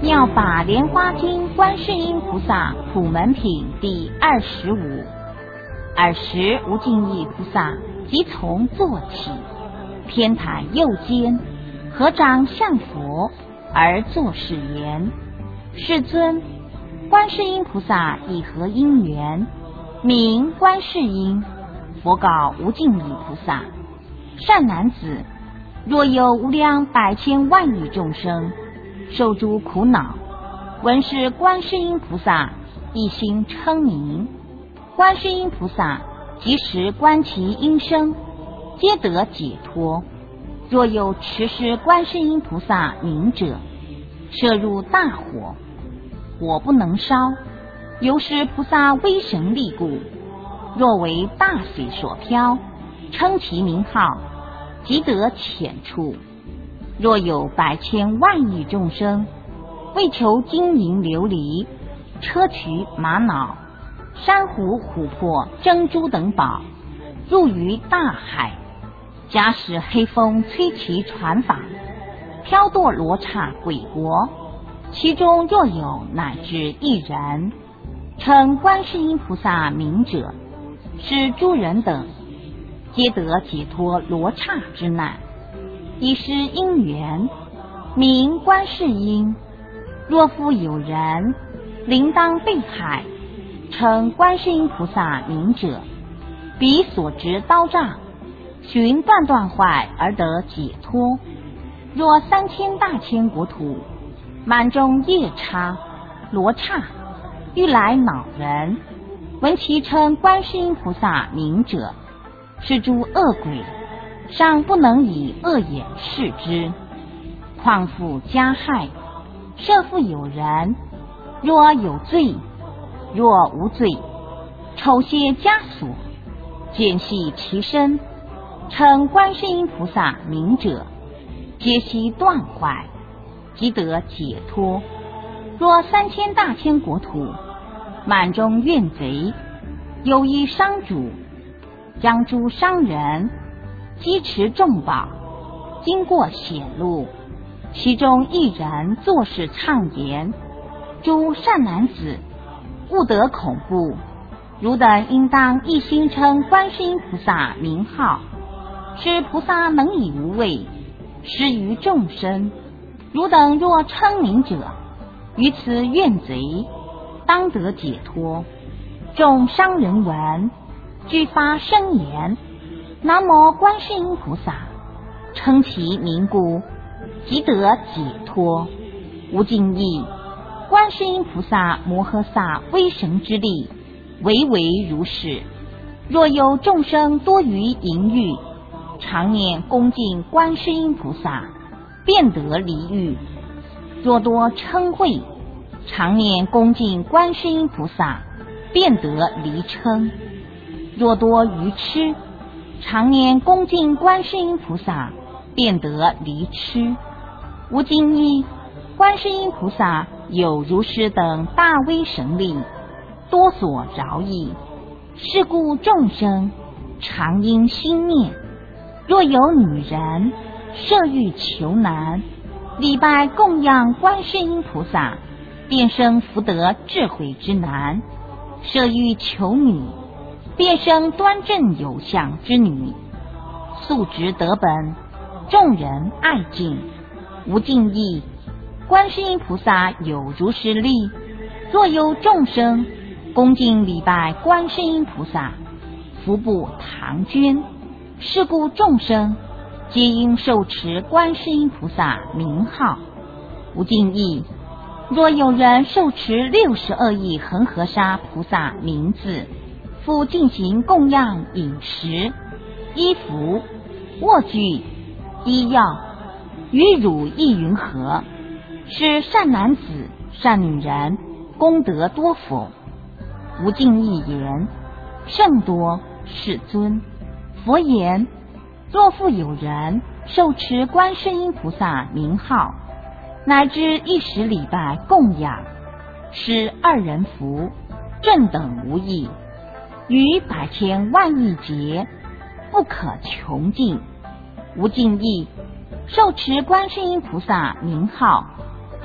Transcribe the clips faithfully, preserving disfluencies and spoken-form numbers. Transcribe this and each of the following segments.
妙法莲花经观世音菩萨普门品第二十五。尔时无尽意菩萨即从坐起，偏袒右肩，合掌向佛而作是言：世尊，观世音菩萨以何因缘名观世音？佛告无尽意菩萨：善男子，若有无量百千万亿众生受诸苦恼，闻是观世音菩萨一心称名，观世音菩萨即时观其音声，皆得解脱。若有持施观世音菩萨名者，摄入大火，火不能烧，由是菩萨威神力故。若为大水所漂，称其名号，即得浅处。若有百千万亿众生为求金银琉璃、砗磲玛瑙、珊瑚琥珀珍珠等宝，入于大海，假使黑风吹其船舫，飘堕罗刹鬼国，其中若有乃至一人称观世音菩萨名者，是诸人等皆得解脱罗刹之难。以是因缘名观世音。若复有人临当被害，称观世音菩萨名者，彼所执刀杖寻断断坏而得解脱。若三千大千国土满中夜叉、罗刹欲来恼人，闻其称观世音菩萨名者，是诸恶鬼尚不能以恶眼视之，况复加害。设复有人，若有罪，若无罪，丑些枷锁，见系其身，称观世音菩萨名者，皆悉断坏，即得解脱。若三千大千国土满中怨贼，有一商主将诸商人积持重宝，经过险路，其中一人作是唱言：诸善男子，勿得恐怖，汝等应当一心称观世音菩萨名号，是菩萨能以无畏施于众生。汝等若称名者，于此怨贼当得解脱。众商人闻，俱发声言：南无观世音菩萨，称其名故，即得解脱。无尽意观世音菩萨摩诃萨威神之力，唯唯如是。若有众生多于淫欲，常念恭敬观世音菩萨，便得离欲。若多嗔恚，常念恭敬观世音菩萨，便得离嗔。若多愚痴，常念恭敬观世音菩萨，便得离痴。无尽意观世音菩萨有如是等大威神力，多所饶益。是故众生常应心念：若有女人设欲求男，礼拜供养观世音菩萨，便生福德智慧之男；设欲求女，便生端正有相之女。素质得本，众人爱敬。无尽意观世音菩萨有如是力。若有众生恭敬礼拜观世音菩萨，福不唐捐。是故众生皆应受持观世音菩萨名号。无尽意若有人受持六十二亿恒河沙菩萨名字，复进行供养饮食、衣服、卧具、医药，与汝亦云何？是善男子、善女人，功德多否？无尽意言：甚多，世尊。佛言：若复有人受持观世音菩萨名号，乃至一时礼拜供养，施二人福，正等无异，于百千万亿劫，不可穷尽。无尽意受持观世音菩萨名号，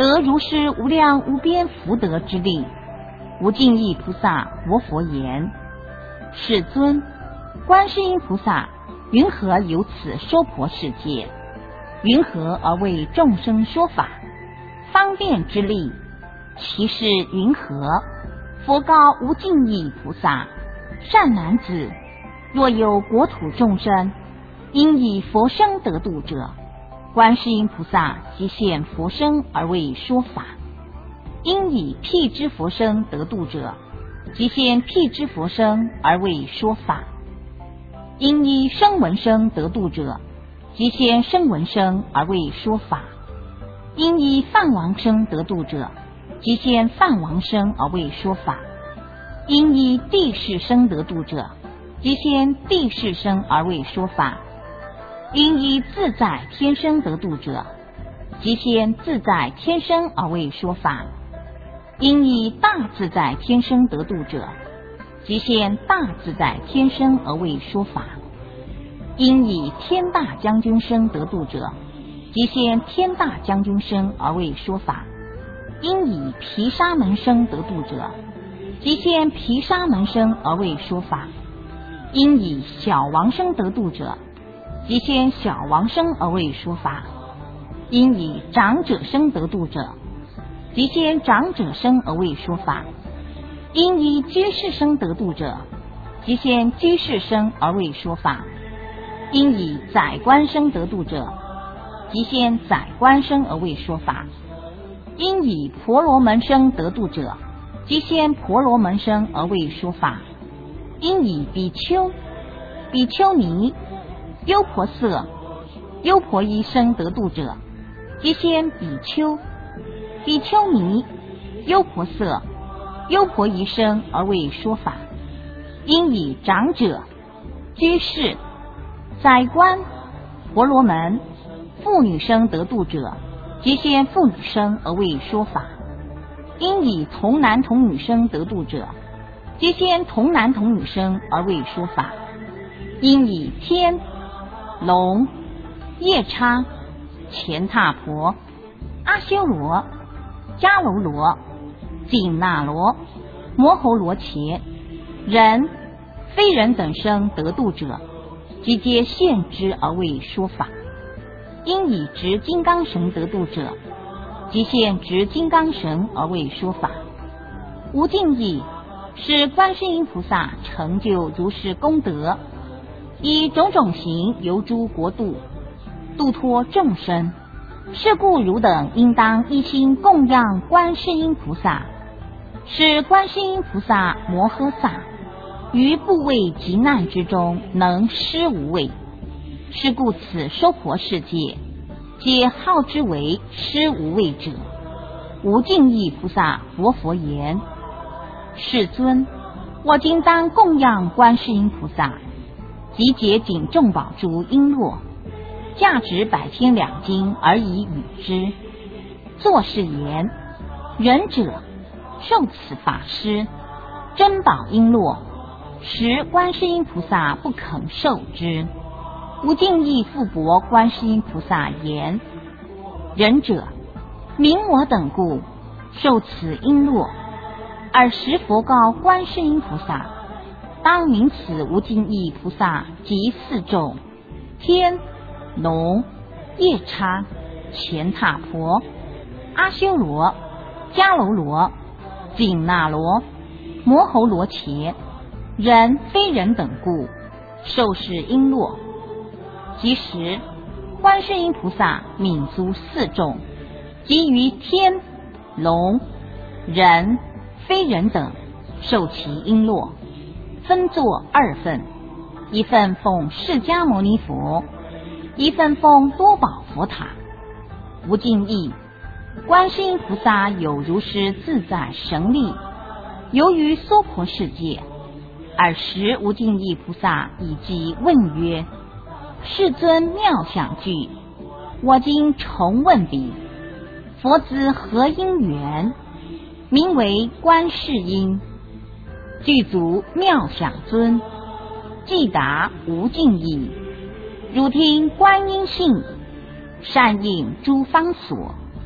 得如是无量无边福德之力。无尽意菩萨活佛言：世尊，观世音菩萨云何有此娑婆世界？云何而为众生说法？方便之力，其是云何？佛告无尽意菩萨：善男子，若有国土众生，因以佛身得度者，观世音菩萨即现佛身而为说法；因以辟支佛身得度者，即现辟支佛身而为说法；因以声闻身得度者，即现声闻身而为说法；因以梵王身得度者，即现梵王身而为说法；因以地势身得度者，即现地势身而为说法；因以自在天身得度者，即现自在天身而为说法；因以大自在天身得度者，即现大自在天身而为说法；因以天大将军身得度者，即现天大将军身而为说法；因以毗沙门身得度者，即现毗沙门身而为说法；因以小王身得度者，即现小王身而为说法；因以长者身得度者，即现长者身而为说法；因以居士身得度者，即现居士身而为说法；因以宰官身得度者，即现宰官身而为说法；因以婆罗门身得度者，即现婆罗门身而为说法；因以比丘、比丘尼、优婆塞、优婆夷身得度者，即现比丘、比丘尼、优婆塞、优婆夷身而为说法；因以长者、居士、宰官、婆罗门、妇女身得度者，即现妇女身而为说法；因以童男童女身得度者，即现童男童女身而为说法；因以天、龙、夜叉、乾闼婆、阿修罗、迦楼罗、紧那罗、摩吼罗伽、人、非人等身得度者，即皆现之而为说法；因以执金刚神得度者，即现执金刚神而为说法。无尽意是观世音菩萨成就如是功德，以种种行游诸国度，度脱众生。是故汝等应当一心供养观世音菩萨，使观世音菩萨摩诃萨于怖畏急难之中能施无畏。是故此娑婆世界皆号之为施无畏者。无尽意菩萨活佛言：世尊，我今当供养观世音菩萨，集结仅众宝珠璎珞，价值百千两金而以与之。作是言：仁者受此法施，珍宝璎珞，实观世音菩萨不肯受之。无尽意复驳观世音菩萨言：仁者名我等故受此璎珞。尔时佛告观世音菩萨：当名此无尽意菩萨及四众天、龙、夜叉、乾闼婆、阿修罗、迦楼罗、紧那罗、摩吼罗伽、人非人等故受是璎珞。即时观世音菩萨泯足四众，即于天、龙、人、非人等受其璎珞，分作二份，一份奉释迦牟尼佛，一份奉多宝佛塔。无尽意观世音菩萨有如是自在神力，由于娑婆世界。尔时无尽意菩萨以即问曰：世尊妙想句，我今重问彼，佛子何因缘？名为观世音。具足妙想尊，即答无尽意。如听观音信，善应诸方所。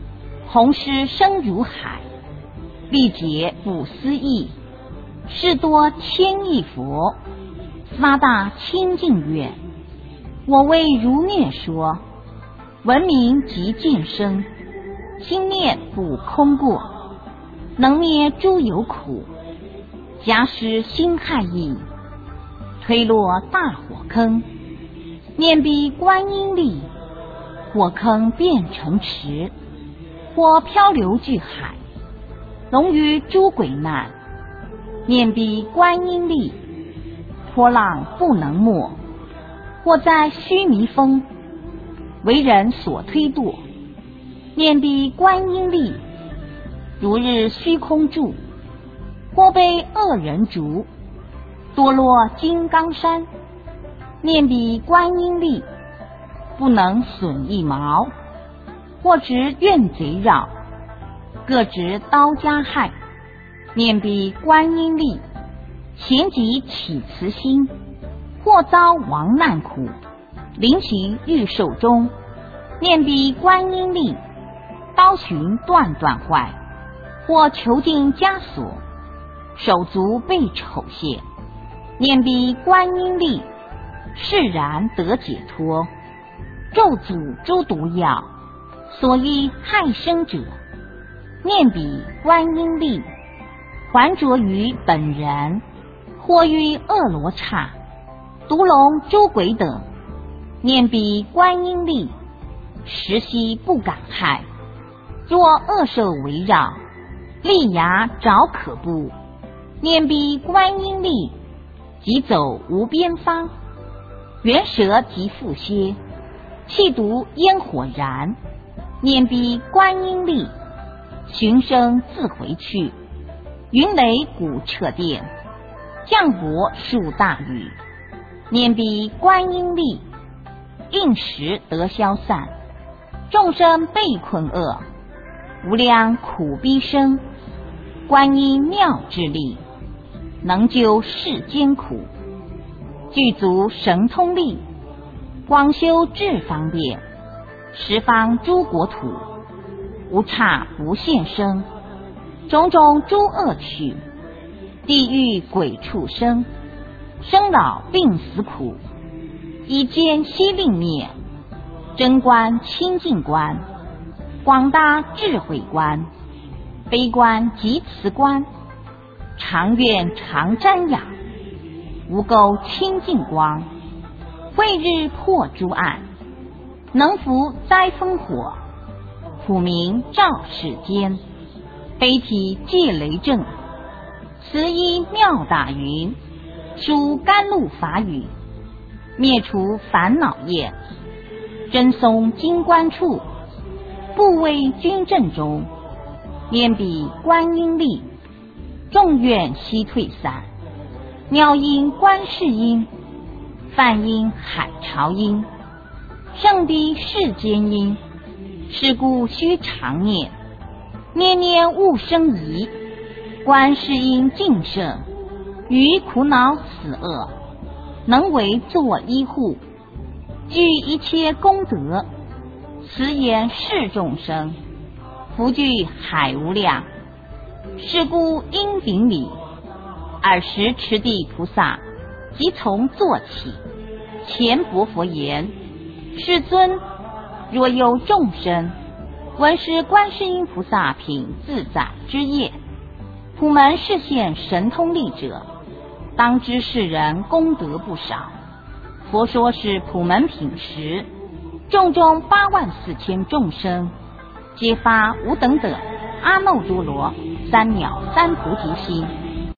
弘施深如海，历劫不思议，事多千亿佛，发大清净愿。我为如虐说，闻名即见生，心念不空过，能灭诸有苦，假使心害意，推落大火坑，念彼观音力，火坑变成池，或漂流巨海，龙于诸鬼难，念彼观音力，波浪不能没，或在须弥峰，为人所推堕，念彼观音力，如日虚空住，或被恶人逐，堕落金刚山，念彼观音力，不能损一毛，或执怨贼扰，各执刀加害，念彼观音力，咸即起慈心，或遭亡难苦，临行欲寿终，念彼观音力，刀寻断断坏，或囚禁枷锁，手足被丑亵，念彼观音力，释然得解脱，咒诅诸毒药，所以害生者，念彼观音力，还着于本人，或于恶罗刹、毒龙、诸鬼等，念彼观音力，实悉不敢害。若恶兽围绕，利牙爪可怖，念彼观音力，即走无边方，猿蛇即复歇，气毒烟火燃，念彼观音力，寻声自回去，云雷鼓彻电，降雹数大雨，念彼观音力，应时得消散，众生被困厄，无量苦逼生，观音妙智力，能救世间苦，具足神通力，广修智方便，十方诸国土，无差不现身，种种诸恶趣，地狱鬼畜生，生老病死苦，以见悉令灭，真观清净观，广大智慧观，悲观及慈观，常愿常瞻仰，无垢清净光，慧日破诸暗，能伏灾风火，普明照世间，悲体戒雷震，慈衣妙大云，疏甘露法语，灭除烦恼业，真松金冠处，不为军阵中，念彼观音力，众愿悉退散，妙音观世音，梵音海潮音，圣谛世间音，是故须常念，念念勿生疑，观世音净圣，于苦恼死厄，能为作依护，具一切功德，慈言是众生，福聚海无量。是故因顶礼，尔时持地菩萨即从坐起，前薄佛言：世尊，若有众生闻是观世音菩萨品自在之业，普门示现神通力者，当知世人功德不少。佛说是普门品时，众中八万四千众生，皆发无等等阿耨多罗三藐三菩提心，